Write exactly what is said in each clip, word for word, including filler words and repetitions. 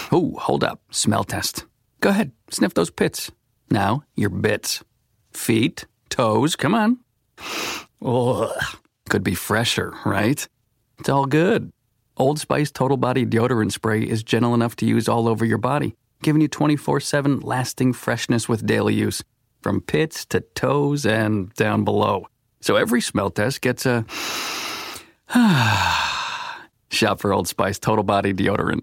Oh, hold up. Smell test. Go ahead. Sniff those pits. Now, your bits. Feet, toes, come on. Ugh. Could be fresher, right? It's all good. Old Spice Total Body Deodorant Spray is gentle enough to use all over your body, giving you twenty-four seven lasting freshness with daily use, from pits to toes and down below. So every smell test gets a... Shop for Old Spice Total Body Deodorant.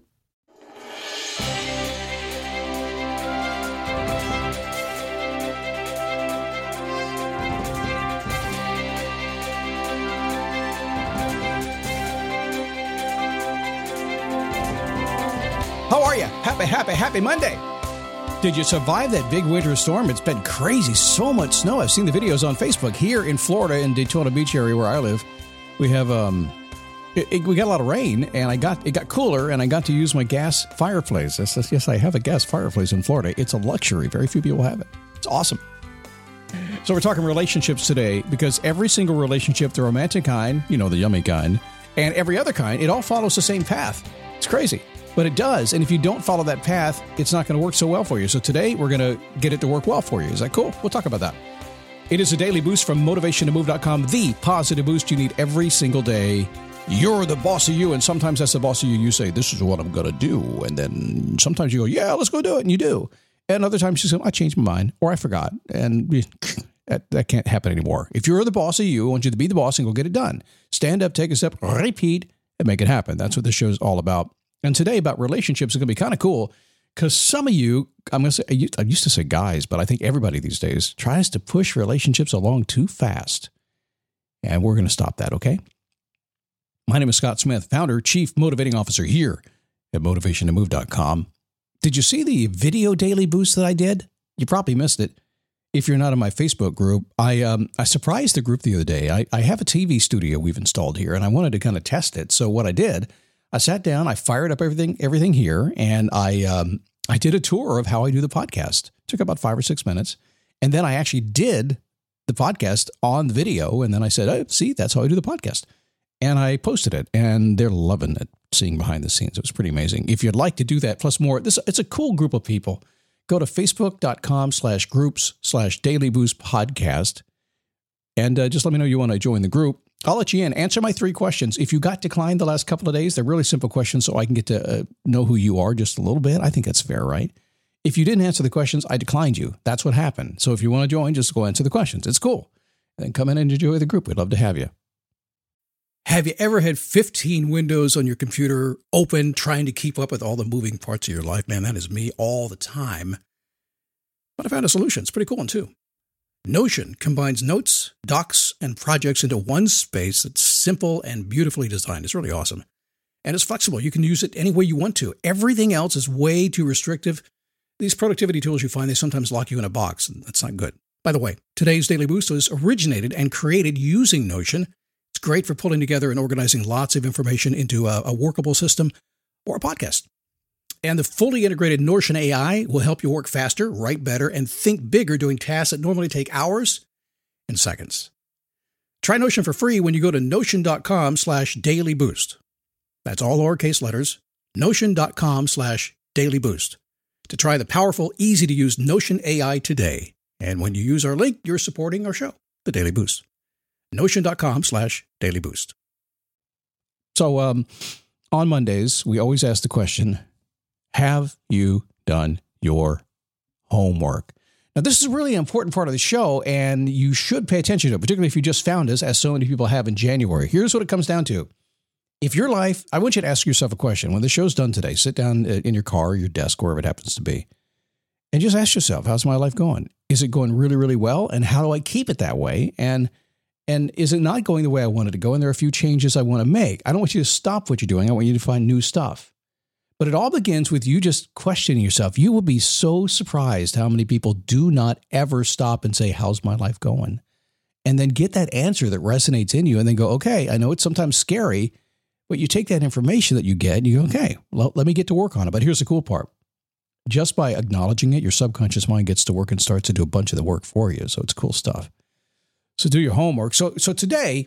How are you? Happy, happy, happy Monday. Did you survive that big winter storm? It's been crazy. So much snow. I've seen the videos on Facebook. Here in Florida, in Daytona Beach area where I live, we have, um, it, it, we got a lot of rain, and I got, it got cooler, and I got to use my gas fireplace. I says, yes, I have a gas fireplace in Florida. It's a luxury. Very few people have it. It's awesome. So we're talking relationships today, because every single relationship, the romantic kind, you know, the yummy kind, and every other kind, it all follows the same path. It's crazy. But it does, and if you don't follow that path, it's not going to work so well for you. So today, we're going to get it to work well for you. Is that cool? We'll talk about that. It is a daily boost from motivation to move dot com, the positive boost you need every single day. You're the boss of you, and sometimes that's the boss of you. You say, this is what I'm going to do, and then sometimes you go, yeah, let's go do it, and you do. And other times you say, I changed my mind, or I forgot, and that, that can't happen anymore. If you're the boss of you, I want you to be the boss and go get it done. Stand up, take a step, repeat, and make it happen. That's what this show is all about. And today about relationships is going to be kind of cool because some of you, I'm going to say, I used to say guys, but I think everybody these days tries to push relationships along too fast. And we're going to stop that, okay? My name is Scott Smith, founder, chief motivating officer here at motivation to move dot com. Did you see the video daily boost that I did? You probably missed it. If you're not in my Facebook group, I um, I surprised the group the other day. I, I have a T V studio we've installed here, and I wanted to kind of test it. So what I did, I sat down, I fired up everything everything here, and I um, I did a tour of how I do the podcast. It took about five or six minutes. And then I actually did the podcast on the video, and then I said, oh, see, that's how I do the podcast. And I posted it, and they're loving it, seeing behind the scenes. It was pretty amazing. If you'd like to do that, plus more, this it's a cool group of people. Go to facebook.com slash groups slash daily boost podcast, and uh, just let me know you want to join the group. I'll let you in. Answer my three questions. If you got declined the last couple of days, they're really simple questions so I can get to uh, know who you are just a little bit. I think that's fair, right? If you didn't answer the questions, I declined you. That's what happened. So if you want to join, just go answer the questions. It's cool. And then come in and enjoy the group. We'd love to have you. Have you ever had fifteen windows on your computer open, trying to keep up with all the moving parts of your life? Man, that is me all the time. But I found a solution. It's a pretty cool one, too. Notion combines notes, docs, and projects into one space that's simple and beautifully designed. It's really awesome. And it's flexible. You can use it any way you want to. Everything else is way too restrictive. These productivity tools you find, they sometimes lock you in a box, and that's not good. By the way, today's Daily Boost was originated and created using Notion. It's great for pulling together and organizing lots of information into a, a workable system or a podcast. And the fully integrated Notion A I will help you work faster, write better, and think bigger doing tasks that normally take hours and seconds. Try Notion for free when you go to notion.com slash daily boost. That's all lowercase letters, notion.com slash daily boost. To try the powerful, easy-to-use Notion A I today. And when you use our link, you're supporting our show, The Daily Boost. Notion.com slash daily boost. So um, on Mondays, we always ask the question, have you done your homework? Now, this is a really important part of the show, and you should pay attention to it, particularly if you just found us, as so many people have in January. Here's what it comes down to. If your life, I want you to ask yourself a question. When the show's done today, sit down in your car or your desk, wherever it happens to be, and just ask yourself, how's my life going? Is it going really, really well? And how do I keep it that way? And and is it not going the way I want it to go? And there are a few changes I want to make. I don't want you to stop what you're doing. I want you to find new stuff. But it all begins with you just questioning yourself. You will be so surprised how many people do not ever stop and say, how's my life going? And then get that answer that resonates in you and then go, okay, I know it's sometimes scary, but you take that information that you get and you go, okay, well, let me get to work on it. But here's the cool part. Just by acknowledging it, your subconscious mind gets to work and starts to do a bunch of the work for you. So it's cool stuff. So do your homework. So so today,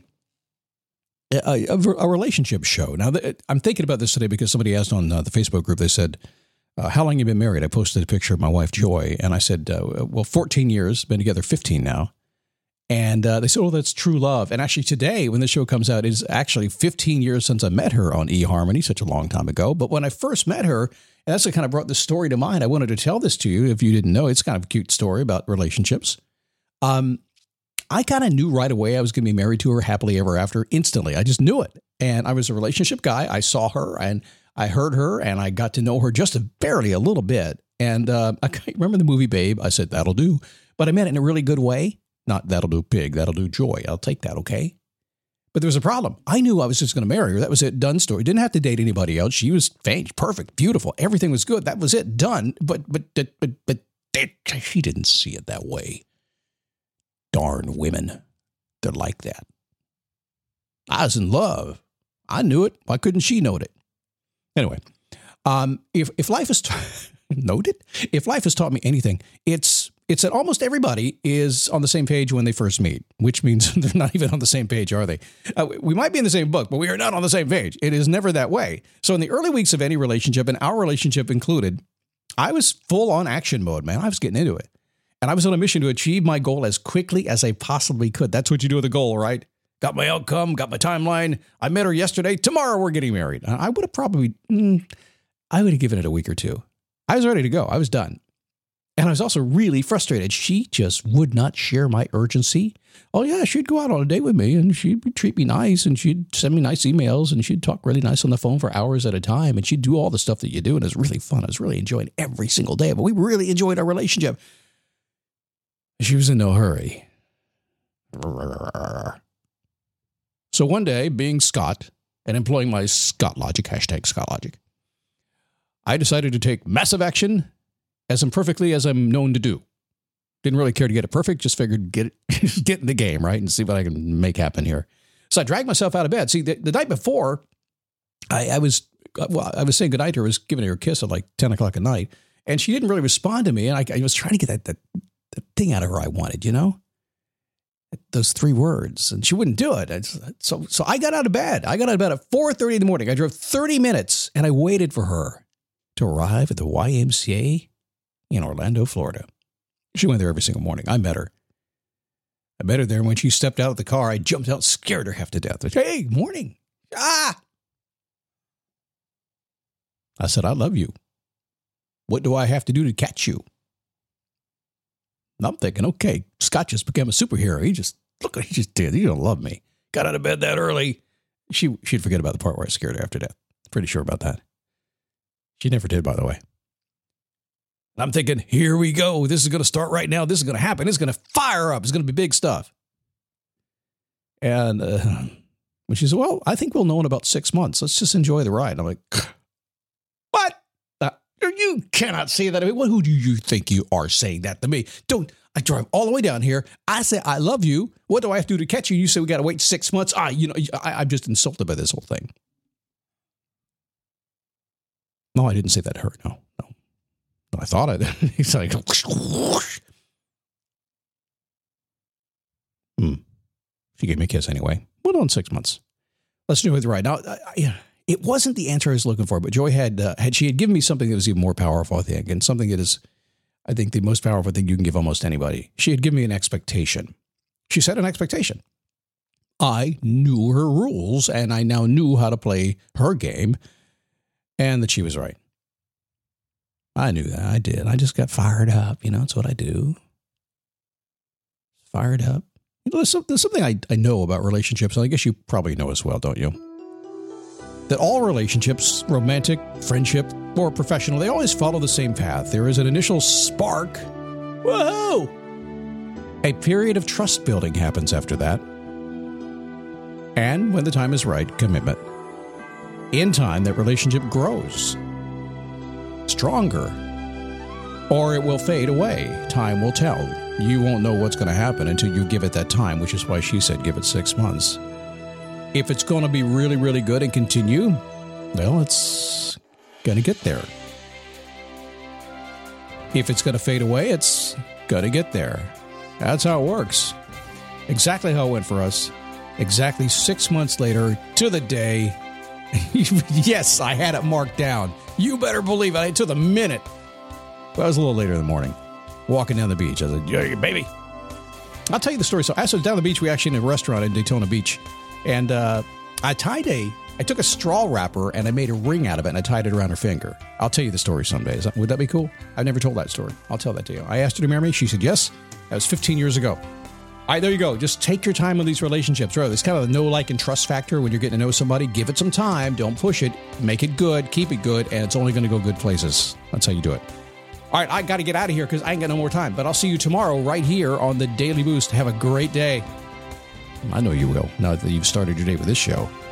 a, a, a relationship show. Now, I'm thinking about this today because somebody asked on uh, the Facebook group, they said, uh, how long you been married? I posted a picture of my wife, Joy, and I said, uh, well, fourteen years, been together fifteen now. And uh, they said, oh, that's true love. And actually today, when the show comes out, it is actually fifteen years since I met her on eHarmony, such a long time ago. But when I first met her, and that's what kind of brought the story to mind. I wanted to tell this to you if you didn't know. It's kind of a cute story about relationships. Um, I kind of knew right away I was going to be married to her happily ever after instantly. I just knew it. And I was a relationship guy. I saw her and I heard her and I got to know her just a, barely a little bit. And uh, I remember the movie Babe. I said, that'll do. But I meant it in a really good way. Not that'll do pig, that'll do joy. I'll take that, okay? But there was a problem. I knew I was just going to marry her. That was it, done story. Didn't have to date anybody else. She was faint, perfect, beautiful. Everything was good. That was it, done. But but but but, but she didn't see it that way. Darn women. They're like that. I was in love. I knew it. Why couldn't she note it? Anyway, um, if if life has ta- noted, if life has taught me anything, it's it's that almost everybody is on the same page when they first meet, which means they're not even on the same page, are they? Uh, we might be in the same book, but we are not on the same page. It is never that way. So in the early weeks of any relationship, and our relationship included, I was full on action mode, man. I was getting into it. And I was on a mission to achieve my goal as quickly as I possibly could. That's what you do with a goal, right? Got my outcome, got my timeline. I met her yesterday. Tomorrow we're getting married. I would have probably, mm, I would have given it a week or two. I was ready to go. I was done. And I was also really frustrated. She just would not share my urgency. Oh, yeah, she'd go out on a date with me and she'd treat me nice and she'd send me nice emails and she'd talk really nice on the phone for hours at a time. And she'd do all the stuff that you do. And it was really fun. I was really enjoying every single day. But we really enjoyed our relationship. She was in no hurry. So one day, being Scott and employing my Scott logic, hashtag Scott logic, I decided to take massive action as imperfectly as I'm known to do. Didn't really care to get it perfect, just figured get it, get in the game, right, and see what I can make happen here. So I dragged myself out of bed. See, the, the night before, I, I was well, I was saying goodnight to her, I was giving her a kiss at like ten o'clock at night, and she didn't really respond to me, and I, I was trying to get that, that, that thing out of her I wanted, you know? Those three words, and she wouldn't do it. So, so I got out of bed. I got out of bed at four thirty in the morning. I drove thirty minutes, and I waited for her to arrive at the Y M C A in Orlando, Florida. She went there every single morning. I met her. I met her there, and when she stepped out of the car, I jumped out, scared her half to death. I said, hey, morning. Ah! I said, I love you. What do I have to do to catch you? And I'm thinking, okay, Scott just became a superhero. He just, look what he just did. He don't love me. Got out of bed that early. She, she'd forget about the part where I scared her after death. Pretty sure about that. She never did, by the way. I'm thinking, here we go. This is going to start right now. This is going to happen. It's going to fire up. It's going to be big stuff. And uh, when she said, well, I think we'll know in about six months. Let's just enjoy the ride. And I'm like, what? Uh, you cannot say that. I mean, what, who do you think you are saying that to me? Don't. I drive all the way down here. I say, I love you. What do I have to do to catch you? You say we got to wait six months. Ah, you know, I, I'm just insulted by this whole thing. No, I didn't say that to her. No, no. I thought I did. He's like, whoosh, whoosh. Hmm. She gave me a kiss anyway. Well, on six months. Let's do it right now. I, I, it wasn't the answer I was looking for, but Joy had uh, had she had given me something that was even more powerful, I think, and something that is, I think, the most powerful thing you can give almost anybody. She had given me an expectation. She set an expectation. I knew her rules, and I now knew how to play her game, and that she was right. I knew that. I did. I just got fired up. You know, that's what I do. Fired up. You know, there's, some, there's something I, I know about relationships, and I guess you probably know as well, don't you? That all relationships, romantic, friendship, or professional, they always follow the same path. There is an initial spark. Whoa! A period of trust building happens after that. And when the time is right, commitment. In time, that relationship grows. Stronger, or it will fade away. Time will tell. You won't know what's going to happen until you give it that time, which is why she said give it six months. If it's going to be really, really good and continue, well, it's going to get there. If it's going to fade away, it's going to get there. That's how it works. Exactly how it went for us. Exactly six months later, to the day, Yes, I had it marked down. You better believe it. To the minute. Well, it was a little later in the morning. Walking down the beach. I said, yeah, baby. I'll tell you the story. So I was down the beach. We actually in a restaurant in Daytona Beach. And uh, I tied a, I took a straw wrapper and I made a ring out of it and I tied it around her finger. I'll tell you the story someday. Is that, would that be cool? I've never told that story. I'll tell that to you. I asked her to marry me. She said yes. That was fifteen years ago. All right, there you go. Just take your time with these relationships. Right? It's kind of a know, like, and trust factor when you're getting to know somebody. Give it some time. Don't push it. Make it good. Keep it good. And it's only going to go good places. That's how you do it. All right, I got to get out of here because I ain't got no more time. But I'll see you tomorrow right here on the Daily Boost. Have a great day. I know you will, now that you've started your day with this show.